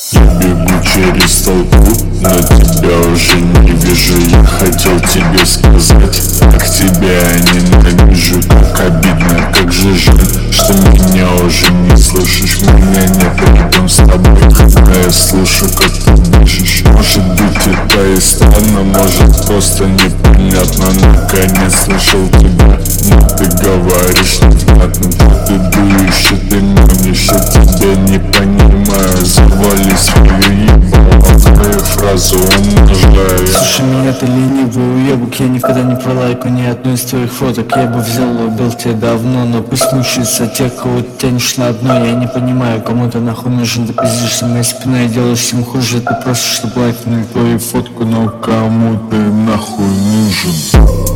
Я бегу через толпу, но тебя уже не вижу. Я хотел тебе сказать, как тебя ненавижу. Как обидно, как же жаль, что меня уже не слышишь. Меня нет рядом с тобой, когда я слышу, как ты дышишь. Может быть это и странно, может просто непонятно. Наконец слышал тебя, но ты говоришь невнятно. Ты дуешь, и ты манишь, я тебя не понимаю. Завали свою ебало, твою фразу умножаю. Слушай, меня ты ленивый уебок, я никогда не пролайкаю ни одной из твоих фоток. Я бы взял и убил тебя давно, но пусть мучаются те, кого ты тянешь на одно. Я не понимаю, кому ты нахуй нужен, ты пиздишься моей спиной и делаешь всем хуже. Ты просто, чтобы лайкнули твою фотку, но кому ты нахуй нужен?